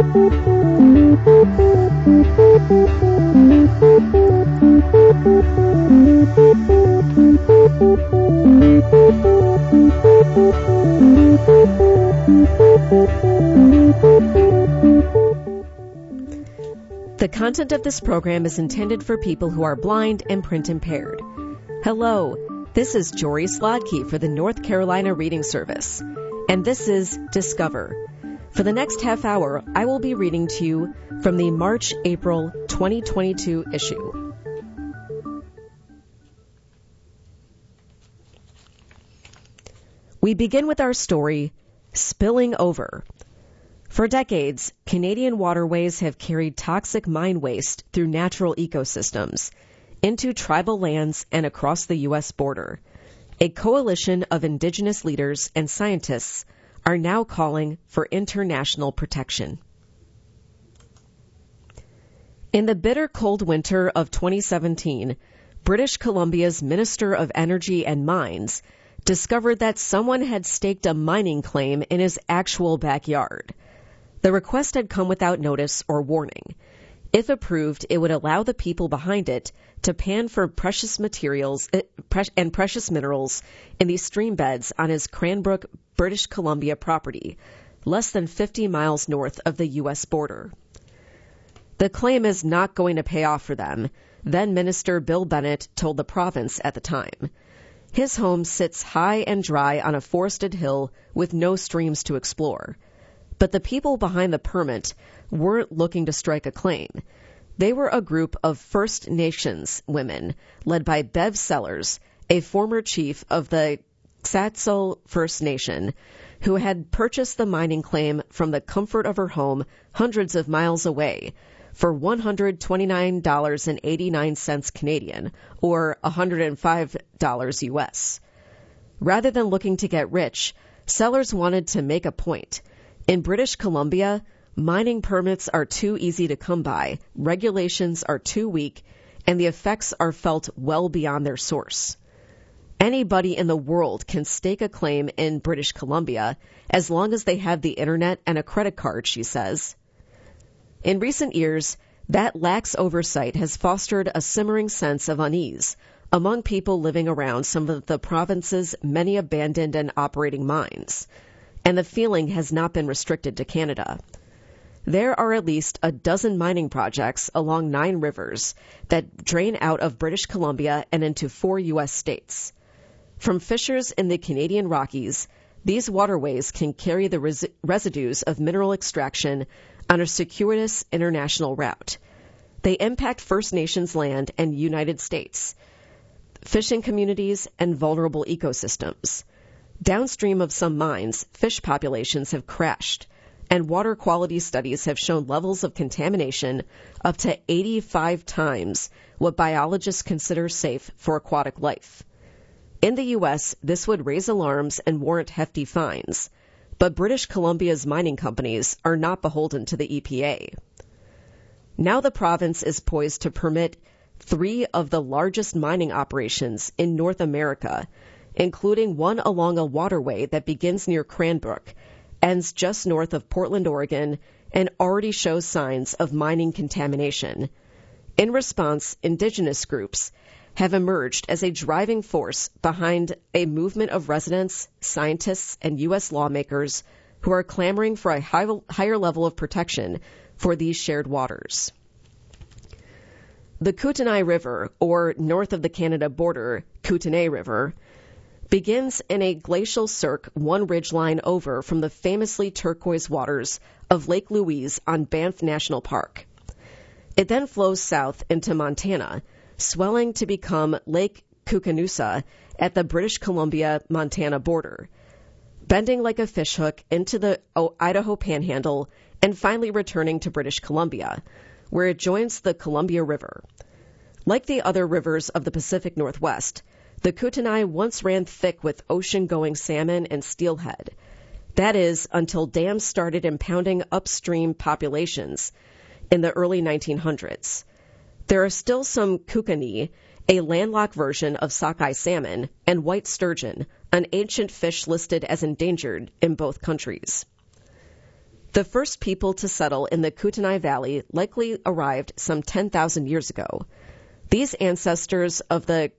The content of this program is intended for people who are blind and print impaired. Hello, this is Jory Slodkey for the North Carolina Reading Service, and this is Discover. For the next half hour, I will be reading to you from the March-April 2022 issue. We begin with our story, Spilling Over. For decades, Canadian waterways have carried toxic mine waste through natural ecosystems into tribal lands and across the U.S. border. A coalition of indigenous leaders and scientists are now calling for international protection. In the bitter cold winter of 2017, British Columbia's Minister of Energy and Mines discovered that someone had staked a mining claim in his actual backyard. The request had come without notice or warning. If approved, it would allow the people behind it to pan for precious materials and precious minerals in the stream beds on his Cranbrook, British Columbia property, less than 50 miles north of the U.S. border. The claim is not going to pay off for them, then Minister Bill Bennett told the province at the time. His home sits high and dry on a forested hill with no streams to explore. But the people behind the permit weren't looking to strike a claim. They were a group of First Nations women led by Bev Sellers, a former chief of the Xatsul First Nation, who had purchased the mining claim from the comfort of her home hundreds of miles away for $129.89 Canadian, or $105 U.S. Rather than looking to get rich, Sellers wanted to make a point. In British Columbia, mining permits are too easy to come by, regulations are too weak, and the effects are felt well beyond their source. Anybody in the world can stake a claim in British Columbia as long as they have the internet and a credit card, she says. In recent years, that lax oversight has fostered a simmering sense of unease among people living around some of the province's many abandoned and operating mines. And the feeling has not been restricted to Canada. There are at least a dozen mining projects along 9 rivers that drain out of British Columbia and into 4 U.S. states. From fissures in the Canadian Rockies, these waterways can carry the residues of mineral extraction on a circuitous international route. They impact First Nations land and United States, fishing communities, and vulnerable ecosystems. Downstream of some mines, fish populations have crashed, and water quality studies have shown levels of contamination up to 85 times what biologists consider safe for aquatic life. In the U.S., this would raise alarms and warrant hefty fines, but British Columbia's mining companies are not beholden to the EPA. Now the province is poised to permit 3 of the largest mining operations in North America, including one along a waterway that begins near Cranbrook, ends just north of Portland, Oregon, and already shows signs of mining contamination. In response, indigenous groups have emerged as a driving force behind a movement of residents, scientists, and U.S. lawmakers who are clamoring for a higher level of protection for these shared waters. The Kootenai River, or north of the Canada border, Kootenay River, begins in a glacial cirque one ridgeline over from the famously turquoise waters of Lake Louise on Banff National Park. It then flows south into Montana, swelling to become Lake Koocanusa at the British Columbia-Montana border, bending like a fishhook into the Idaho Panhandle and finally returning to British Columbia, where it joins the Columbia River. Like the other rivers of the Pacific Northwest, the Kootenai once ran thick with ocean-going salmon and steelhead. That is, until dams started impounding upstream populations in the early 1900s. There are still some kokanee, a landlocked version of sockeye salmon, and white sturgeon, an ancient fish listed as endangered in both countries. The first people to settle in the Kootenai Valley likely arrived some 10,000 years ago. These ancestors of the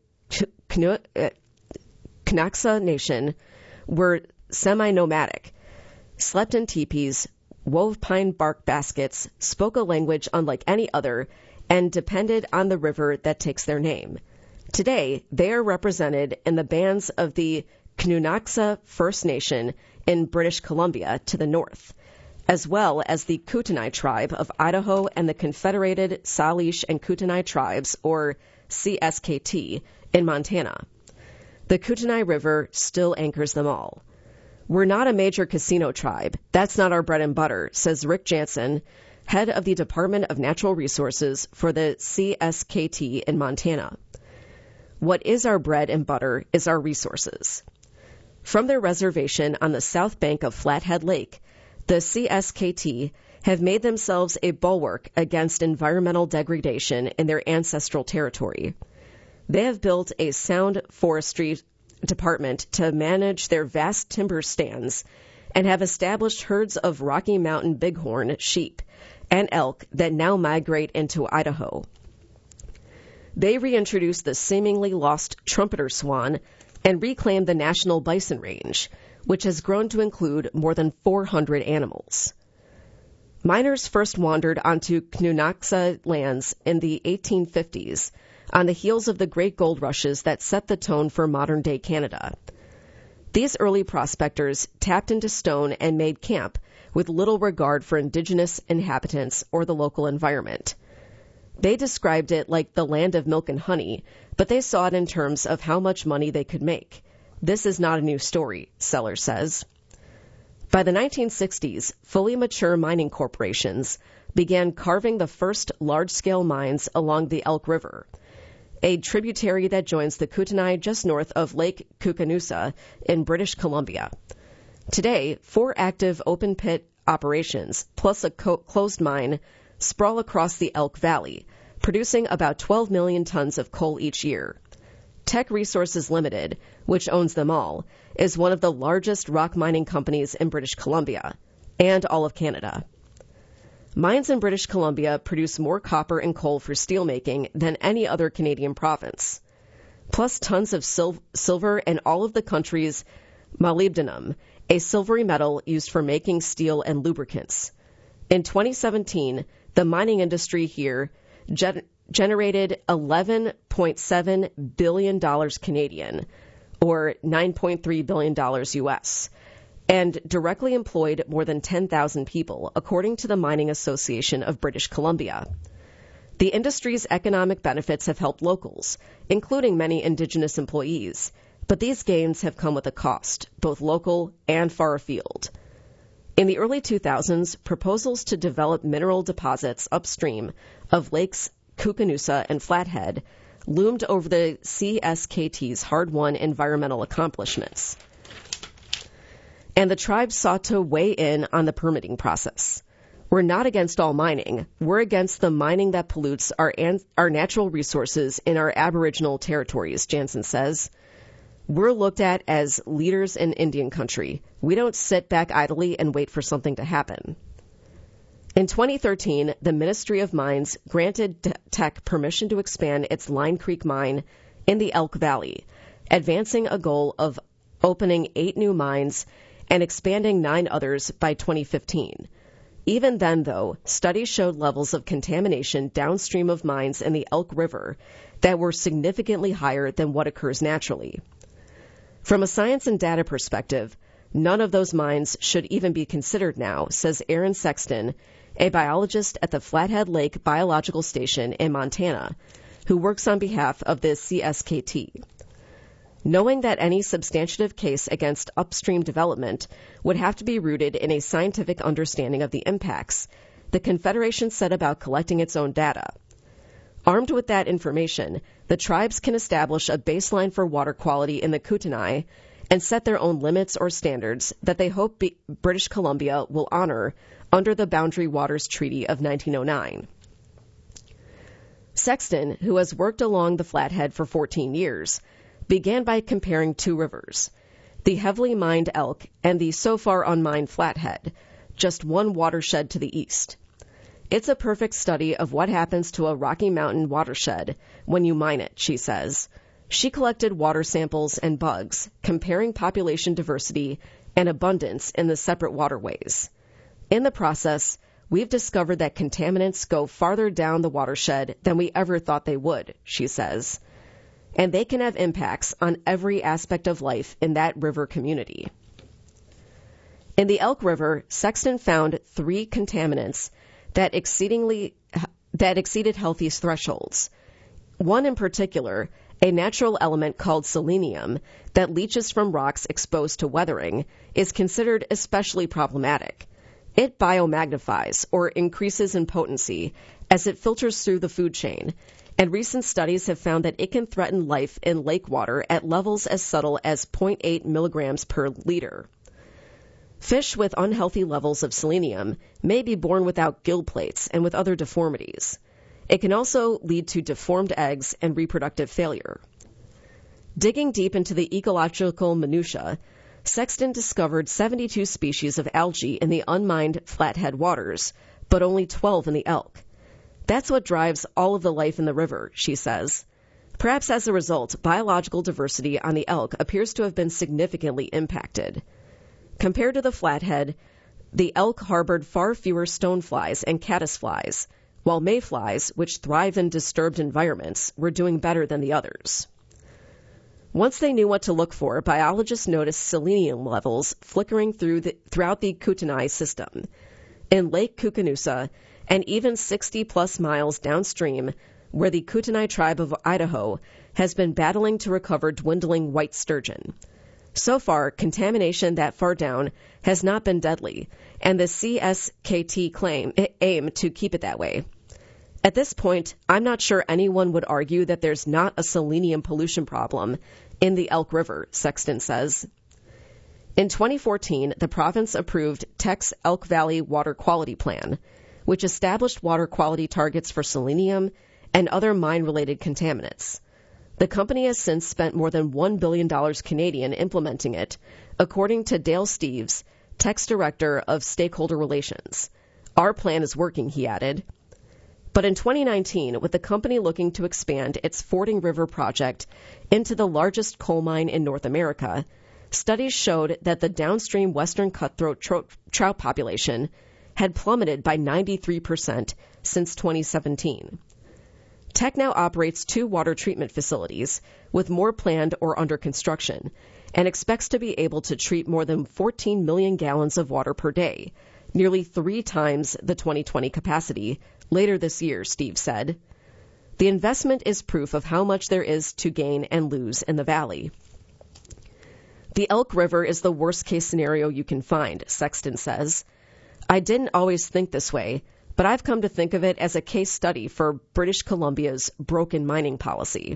Knaxa Nation were semi-nomadic, slept in teepees, wove pine bark baskets, spoke a language unlike any other, and depended on the river that takes their name. Today, they are represented in the bands of the Knunaxa First Nation in British Columbia to the north, as well as the Kootenai Tribe of Idaho and the Confederated Salish and Kootenai Tribes, or CSKT, in Montana. The Kootenai River still anchors them all. We're not a major casino tribe. That's not our bread and butter, says Rick Jansen, head of the Department of Natural Resources for the CSKT in Montana. What is our bread and butter is our resources. From their reservation on the south bank of Flathead Lake, the CSKT have made themselves a bulwark against environmental degradation in their ancestral territory. They have built a sound forestry department to manage their vast timber stands and have established herds of Rocky Mountain bighorn sheep and elk that now migrate into Idaho. They reintroduced the seemingly lost trumpeter swan and reclaimed the National Bison Range, which has grown to include more than 400 animals. Miners first wandered onto Knunaxa lands in the 1850s on the heels of the great gold rushes that set the tone for modern-day Canada. These early prospectors tapped into stone and made camp with little regard for indigenous inhabitants or the local environment. They described it like the land of milk and honey, but they saw it in terms of how much money they could make. This is not a new story, Sellers says. By the 1960s, fully mature mining corporations began carving the first large-scale mines along the Elk River, a tributary that joins the Kootenai just north of Lake Koocanusa in British Columbia. Today, 4 active open-pit operations, plus a closed mine, sprawl across the Elk Valley, producing about 12 million tons of coal each year. Teck Resources Limited, which owns them all, is one of the largest rock mining companies in British Columbia and all of Canada. Mines in British Columbia produce more copper and coal for steelmaking than any other Canadian province, plus tons of silver and all of the country's molybdenum, a silvery metal used for making steel and lubricants. In 2017, the mining industry here generated $11.7 billion Canadian, or $9.3 billion US, and directly employed more than 10,000 people, according to the Mining Association of British Columbia. The industry's economic benefits have helped locals, including many Indigenous employees, but these gains have come with a cost, both local and far afield. In the early 2000s, proposals to develop mineral deposits upstream of Lakes Koocanusa and Flathead loomed over the CSKT's hard-won environmental accomplishments, and the tribe sought to weigh in on the permitting process. We're not against all mining. We're against the mining that pollutes our natural resources in our Aboriginal territories, Jansen says. We're looked at as leaders in Indian country. We don't sit back idly and wait for something to happen. In 2013, the Ministry of Mines granted Teck permission to expand its Line Creek mine in the Elk Valley, advancing a goal of opening 8 new mines and expanding 9 others by 2015. Even then, though, studies showed levels of contamination downstream of mines in the Elk River that were significantly higher than what occurs naturally. From a science and data perspective, none of those mines should even be considered now, says Aaron Sexton, a biologist at the Flathead Lake Biological Station in Montana, who works on behalf of the CSKT. Knowing that any substantive case against upstream development would have to be rooted in a scientific understanding of the impacts, the Confederation set about collecting its own data. Armed with that information, the tribes can establish a baseline for water quality in the Kootenai and set their own limits or standards that they hope British Columbia will honor under the Boundary Waters Treaty of 1909. Sexton, who has worked along the Flathead for 14 years, began by comparing 2 rivers, the heavily mined Elk and the so far unmined Flathead, just one watershed to the east. It's a perfect study of what happens to a Rocky Mountain watershed when you mine it, she says. She collected water samples and bugs, comparing population diversity and abundance in the separate waterways. In the process, we've discovered that contaminants go farther down the watershed than we ever thought they would, she says. And they can have impacts on every aspect of life in that river community. In the Elk River, Sexton found 3 contaminants that exceeded healthy thresholds. One in particular, a natural element called selenium that leaches from rocks exposed to weathering, is considered especially problematic. It biomagnifies, or increases in potency, as it filters through the food chain, and recent studies have found that it can threaten life in lake water at levels as subtle as 0.8 milligrams per liter. Fish with unhealthy levels of selenium may be born without gill plates and with other deformities. It can also lead to deformed eggs and reproductive failure. Digging deep into the ecological minutiae, Sexton discovered 72 species of algae in the unmined Flathead waters, but only 12 in the Elk. That's what drives all of the life in the river, she says. Perhaps as a result, biological diversity on the Elk appears to have been significantly impacted. Compared to the Flathead, the Elk harbored far fewer stoneflies and caddisflies, while mayflies, which thrive in disturbed environments, were doing better than the others. Once they knew what to look for, biologists noticed selenium levels flickering throughout the Kootenai system. In Lake Koocanusa, and even 60-plus miles downstream, where the Kootenai tribe of Idaho has been battling to recover dwindling white sturgeon. So far, contamination that far down has not been deadly, and the CSKT aim to keep it that way. At this point, I'm not sure anyone would argue that there's not a selenium pollution problem in the Elk River, Sexton says. In 2014, the province approved Tech's Elk Valley Water Quality Plan, which established water quality targets for selenium and other mine-related contaminants. The company has since spent more than $1 billion Canadian implementing it, according to Dale Steeves, Tech's Director of Stakeholder Relations. Our plan is working, he added. But in 2019, with the company looking to expand its Fording River project into the largest coal mine in North America, studies showed that the downstream western cutthroat trout population had plummeted by 93% since 2017. Tech now operates 2 water treatment facilities, with more planned or under construction, and expects to be able to treat more than 14 million gallons of water per day, nearly 3 times the 2020 capacity, later this year, Steve said. The investment is proof of how much there is to gain and lose in the valley. The Elk River is the worst-case scenario you can find, Sexton says. I didn't always think this way, but I've come to think of it as a case study for British Columbia's broken mining policy.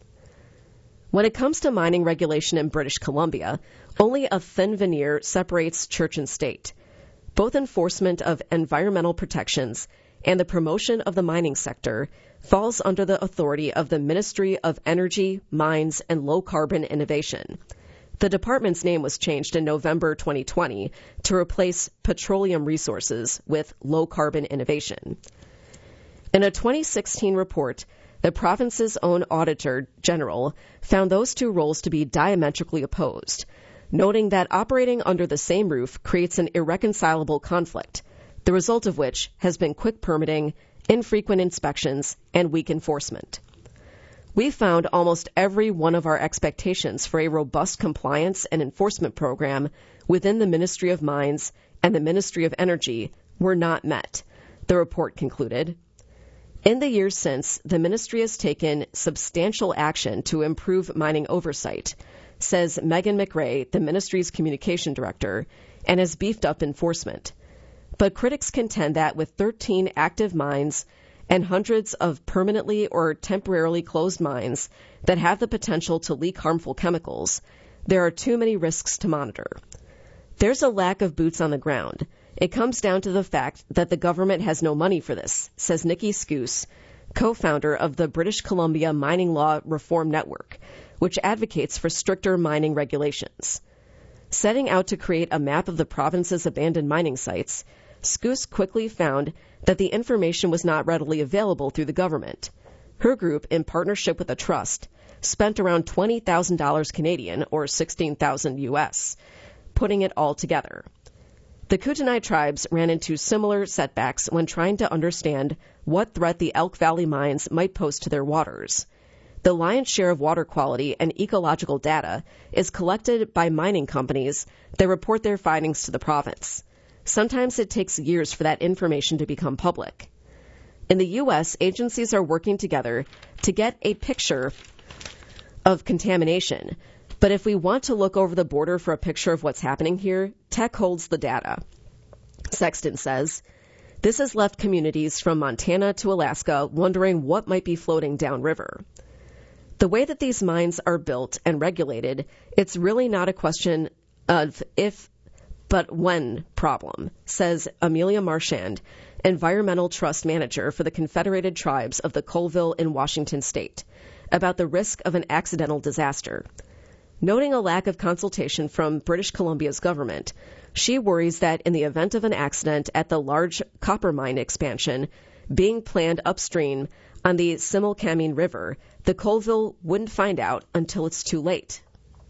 When it comes to mining regulation in British Columbia, only a thin veneer separates church and state. Both enforcement of environmental protections and the promotion of the mining sector falls under the authority of the Ministry of Energy, Mines, and Low-Carbon Innovation. The department's name was changed in November 2020 to replace Petroleum Resources with Low-Carbon Innovation. In a 2016 report, the province's own Auditor General found those 2 roles to be diametrically opposed, noting that operating under the same roof creates an irreconcilable conflict, the result of which has been quick permitting, infrequent inspections, and weak enforcement. We found almost every one of our expectations for a robust compliance and enforcement program within the Ministry of Mines and the Ministry of Energy were not met, the report concluded. In the years since, the ministry has taken substantial action to improve mining oversight, says Megan McRae, the ministry's communication director, and has beefed up enforcement. But critics contend that with 13 active mines and hundreds of permanently or temporarily closed mines that have the potential to leak harmful chemicals, there are too many risks to monitor. There's a lack of boots on the ground. It comes down to the fact that the government has no money for this, says Nikki Scoose, co-founder of the British Columbia Mining Law Reform Network, which advocates for stricter mining regulations. Setting out to create a map of the province's abandoned mining sites, Skoos quickly found that the information was not readily available through the government. Her group, in partnership with a trust, spent around $20,000 Canadian, or $16,000 US, putting it all together. The Kootenai tribes ran into similar setbacks when trying to understand what threat the Elk Valley mines might pose to their waters. The lion's share of water quality and ecological data is collected by mining companies that report their findings to the province. Sometimes it takes years for that information to become public. In the U.S., agencies are working together to get a picture of contamination. But if we want to look over the border for a picture of what's happening here, Teck holds the data. Sexton says, this has left communities from Montana to Alaska wondering what might be floating downriver. The way that these mines are built and regulated, it's really not a question of if, but when problem, says Amelia Marchand, Environmental Trust Manager for the Confederated Tribes of the Colville in Washington State, about the risk of an accidental disaster. Noting a lack of consultation from British Columbia's government, she worries that in the event of an accident at the large copper mine expansion being planned upstream on the Similkameen River, the Colville wouldn't find out until it's too late.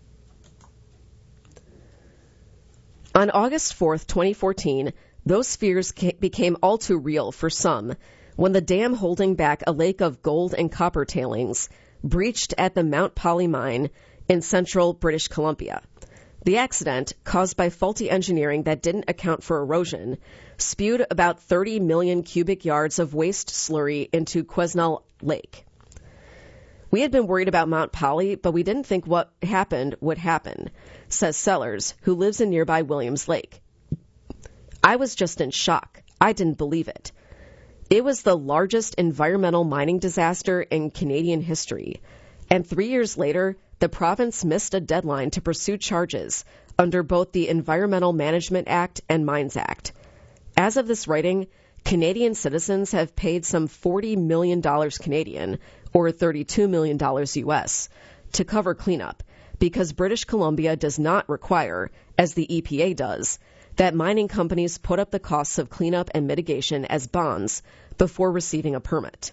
On August 4th, 2014, those fears became all too real for some when the dam holding back a lake of gold and copper tailings breached at the Mount Polley mine in central British Columbia. The accident, caused by faulty engineering that didn't account for erosion, spewed about 30 million cubic yards of waste slurry into Quesnel Lake. We had been worried about Mount Polley, but we didn't think what happened would happen, says Sellers, who lives in nearby Williams Lake. I was just in shock. I didn't believe it. It was the largest environmental mining disaster in Canadian history, and 3 years later, the province missed a deadline to pursue charges under both the Environmental Management Act and Mines Act. As of this writing, Canadian citizens have paid some $40 million Canadian, or $32 million US, to cover cleanup, because British Columbia does not require, as the EPA does, that mining companies put up the costs of cleanup and mitigation as bonds before receiving a permit.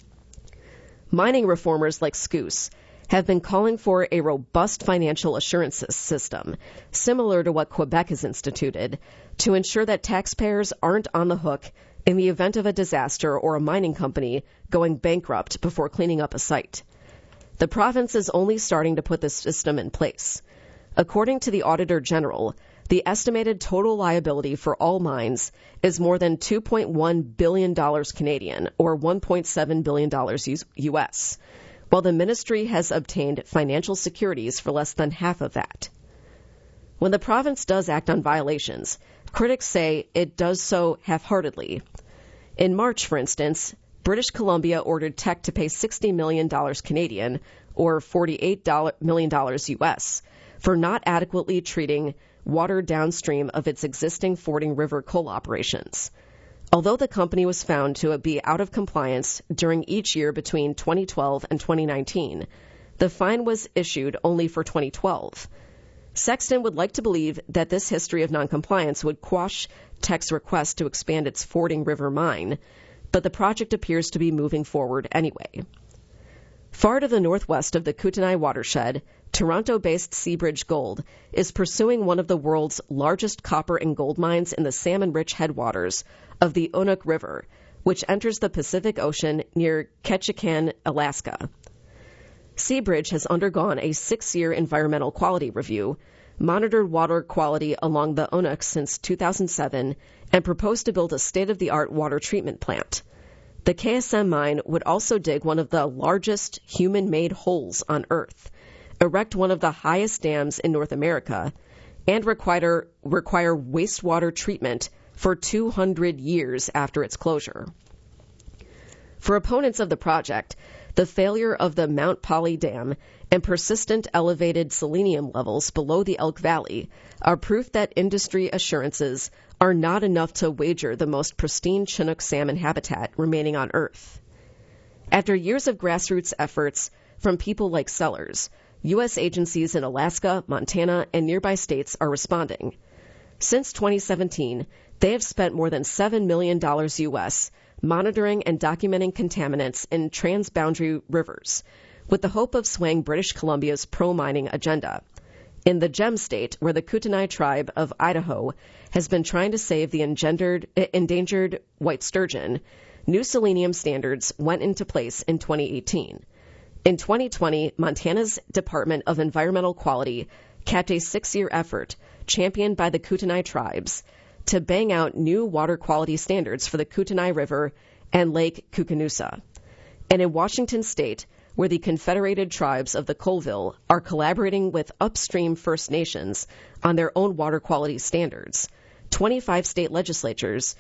Mining reformers like Skoos have been calling for a robust financial assurance system, similar to what Quebec has instituted, to ensure that taxpayers aren't on the hook in the event of a disaster or a mining company going bankrupt before cleaning up a site. The province is only starting to put this system in place. According to the Auditor General, the estimated total liability for all mines is more than $2.1 billion Canadian, or $1.7 billion US, while the ministry has obtained financial securities for less than half of that. When the province does act on violations, critics say it does so half-heartedly. In March, for instance, British Columbia ordered Teck to pay $60 million Canadian, or $48 million US, for not adequately treating water downstream of its existing Fording River coal operations. Although the company was found to be out of compliance during each year between 2012 and 2019, the fine was issued only for 2012. Sexton would like to believe that this history of noncompliance would quash Teck's request to expand its Fording River mine, but the project appears to be moving forward anyway. Far to the northwest of the Kootenai watershed, Toronto-based Seabridge Gold is pursuing one of the world's largest copper and gold mines in the salmon-rich headwaters of the Unuk River, which enters the Pacific Ocean near Ketchikan, Alaska. Seabridge has undergone a 6-year environmental quality review, monitored water quality along the Unuk since 2007, and proposed to build a state-of-the-art water treatment plant. The KSM mine would also dig one of the largest human-made holes on Earth, erect one of the highest dams in North America, and require wastewater treatment for 200 years after its closure. For opponents of the project, the failure of the Mount Polley Dam and persistent elevated selenium levels below the Elk Valley are proof that industry assurances are not enough to wager the most pristine Chinook salmon habitat remaining on Earth. After years of grassroots efforts from people like Sellers, U.S. agencies in Alaska, Montana, and nearby states are responding. Since 2017, they have spent more than $7 million U.S. monitoring and documenting contaminants in transboundary rivers, with the hope of swaying British Columbia's pro-mining agenda. In the Gem State, where the Kootenai tribe of Idaho has been trying to save the endangered white sturgeon, new selenium standards went into place in 2018. In 2020, Montana's Department of Environmental Quality capped a 6-year effort championed by the Kootenai tribes to bang out new water quality standards for the Kootenai River and Lake Koocanusa. And in Washington State, where the Confederated Tribes of the Colville are collaborating with upstream First Nations on their own water quality standards, 25 state legislators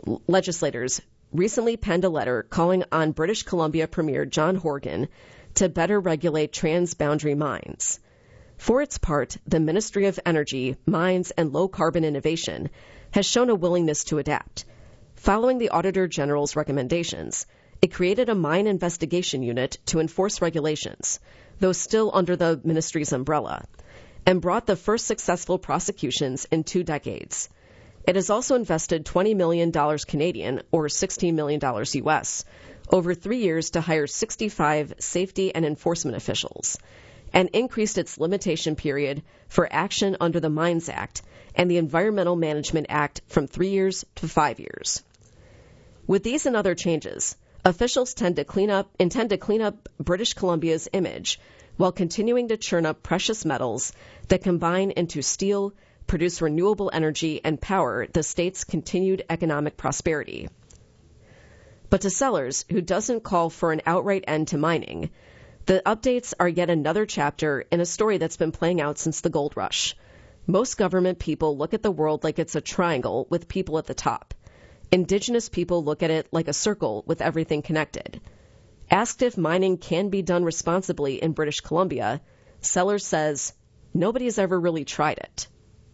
recently penned a letter calling on British Columbia Premier John Horgan to better regulate transboundary mines. For its part, the Ministry of Energy, Mines, and Low Carbon Innovation has shown a willingness to adapt. Following the Auditor General's recommendations, it created a mine investigation unit to enforce regulations, though still under the ministry's umbrella, and brought the first successful prosecutions in 2 decades. It has also invested $20 million Canadian, or $16 million U.S., over 3 years to hire 65 safety and enforcement officials, and increased its limitation period for action under the Mines Act and the Environmental Management Act from 3 years to 5 years. With these and other changes, officials intend to clean up British Columbia's image while continuing to churn up precious metals that combine into steel, produce renewable energy, and power the state's continued economic prosperity. But to Sellers, who doesn't call for an outright end to mining, the updates are yet another chapter in a story that's been playing out since the gold rush. Most government people look at the world like it's a triangle with people at the top. Indigenous people look at it like a circle with everything connected. Asked if mining can be done responsibly in British Columbia, Sellers says, "Nobody's ever really tried it."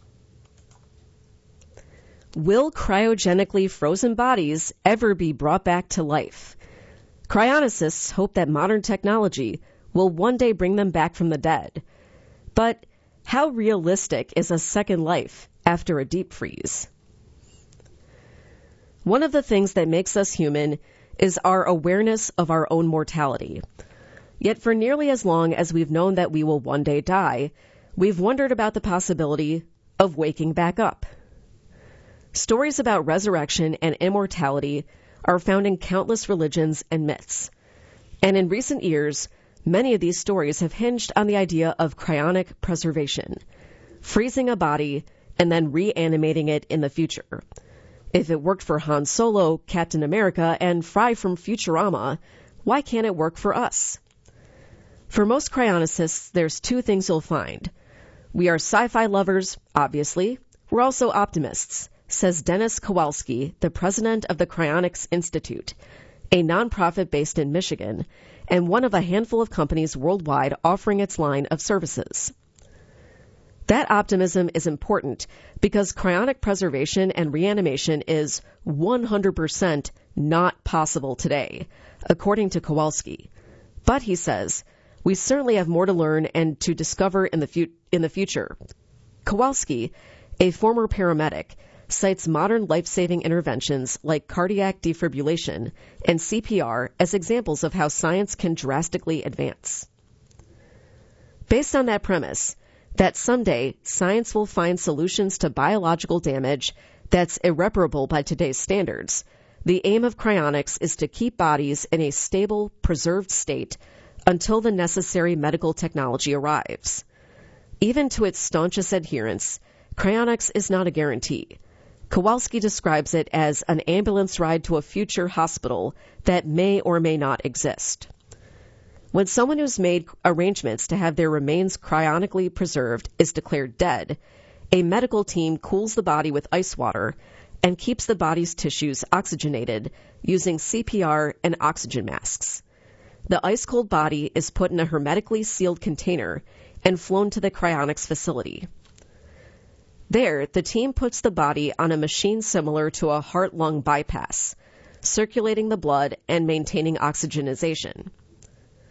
Will cryogenically frozen bodies ever be brought back to life? Cryonicists hope that modern technology will one day bring them back from the dead. But how realistic is a second life after a deep freeze? One of the things that makes us human is our awareness of our own mortality. Yet for nearly as long as we've known that we will one day die, we've wondered about the possibility of waking back up. Stories about resurrection and immortality are found in countless religions and myths. And in recent years, many of these stories have hinged on the idea of cryonic preservation, freezing a body and then reanimating it in the future. If it worked for Han Solo, Captain America, and Fry from Futurama, why can't it work for us? For most cryonicists, there's 2 things you'll find. We are sci-fi lovers, obviously. We're also optimists, says Dennis Kowalski, the president of the Cryonics Institute, a nonprofit based in Michigan, and one of a handful of companies worldwide offering its line of services. That optimism is important because cryonic preservation and reanimation is 100% not possible today, according to Kowalski. But, he says, we certainly have more to learn and to discover in the future. Kowalski, a former paramedic, cites modern life-saving interventions like cardiac defibrillation and CPR as examples of how science can drastically advance. Based on that premise, that someday science will find solutions to biological damage that's irreparable by today's standards, the aim of cryonics is to keep bodies in a stable, preserved state until the necessary medical technology arrives. Even to its staunchest adherents, cryonics is not a guarantee. Kowalski describes it as an ambulance ride to a future hospital that may or may not exist. When someone who's made arrangements to have their remains cryonically preserved is declared dead, a medical team cools the body with ice water and keeps the body's tissues oxygenated using CPR and oxygen masks. The ice-cold body is put in a hermetically sealed container and flown to the cryonics facility. There, the team puts the body on a machine similar to a heart-lung bypass, circulating the blood and maintaining oxygenization.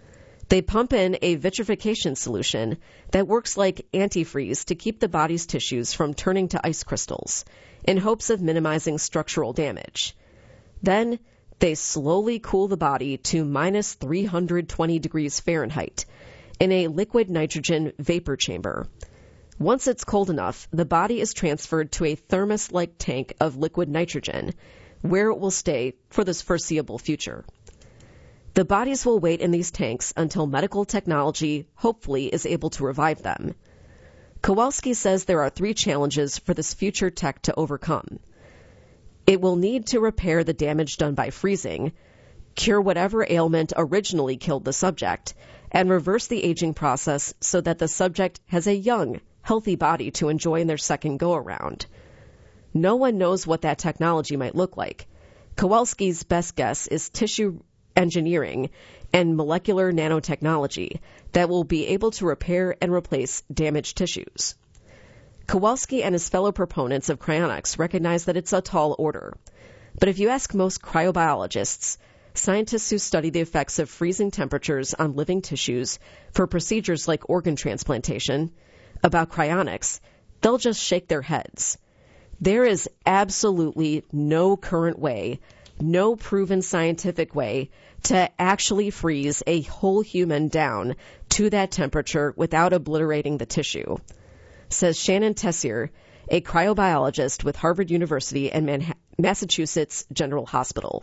They pump in a vitrification solution that works like antifreeze to keep the body's tissues from turning to ice crystals in hopes of minimizing structural damage. Then they slowly cool the body to minus 320 degrees Fahrenheit in a liquid nitrogen vapor chamber. Once it's cold enough, the body is transferred to a thermos-like tank of liquid nitrogen, where it will stay for this foreseeable future. The bodies will wait in these tanks until medical technology hopefully is able to revive them. Kowalski says there are 3 challenges for this future tech to overcome. It will need to repair the damage done by freezing, cure whatever ailment originally killed the subject, and reverse the aging process so that the subject has a young, healthy body to enjoy in their second go-around. No one knows what that technology might look like. Kowalski's best guess is tissue engineering and molecular nanotechnology that will be able to repair and replace damaged tissues. Kowalski and his fellow proponents of cryonics recognize that it's a tall order. But if you ask most cryobiologists, scientists who study the effects of freezing temperatures on living tissues for procedures like organ transplantation, about cryonics, they'll just shake their heads. There is absolutely no current way, no proven scientific way to actually freeze a whole human down to that temperature without obliterating the tissue, says Shannon Tessier, a cryobiologist with Harvard University and Massachusetts General Hospital.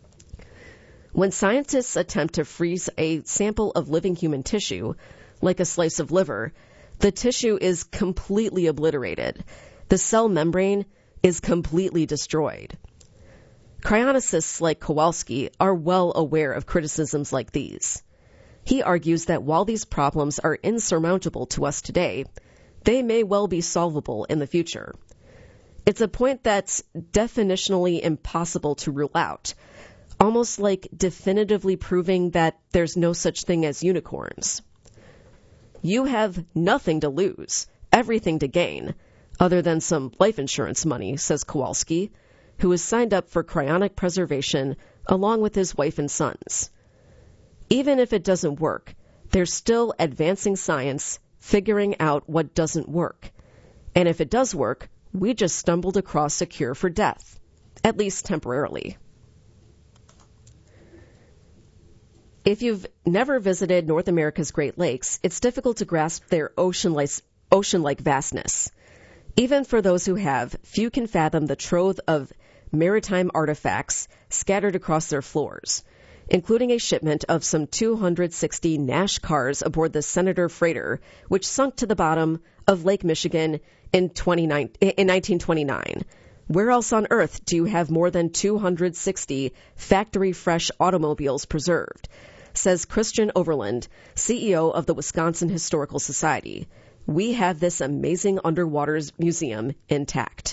When scientists attempt to freeze a sample of living human tissue, like a slice of liver, the tissue is completely obliterated. The cell membrane is completely destroyed. Cryonicists like Kowalski are well aware of criticisms like these. He argues that while these problems are insurmountable to us today, they may well be solvable in the future. It's a point that's definitionally impossible to rule out, almost like definitively proving that there's no such thing as unicorns. You have nothing to lose, everything to gain, other than some life insurance money, says Kowalski, who has signed up for cryonic preservation along with his wife and sons. Even if it doesn't work, there's still advancing science figuring out what doesn't work. And if it does work, we just stumbled across a cure for death, at least temporarily. If you've never visited North America's Great Lakes, it's difficult to grasp their ocean-like vastness. Even for those who have, few can fathom the trove of maritime artifacts scattered across their floors, including a shipment of some 260 Nash cars aboard the Senator freighter, which sunk to the bottom of Lake Michigan in 1929. Where else on earth do you have more than 260 factory-fresh automobiles preserved? Says Christian Overland, CEO of the Wisconsin Historical Society. We have this amazing underwater museum intact.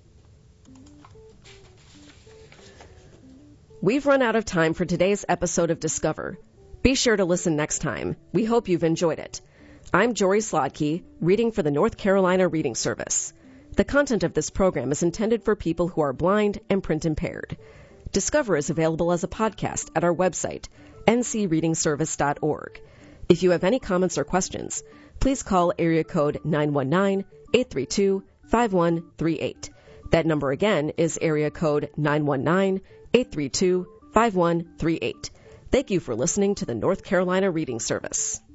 We've run out of time for today's episode of Discover. Be sure to listen next time. We hope you've enjoyed it. I'm Jory Slodkey, reading for the North Carolina Reading Service. The content of this program is intended for people who are blind and print impaired. Discover is available as a podcast at our website, ncreadingservice.org. If you have any comments or questions, please call area code 919-832-5138. That number again is area code 919-832-5138. Thank you for listening to the North Carolina Reading Service.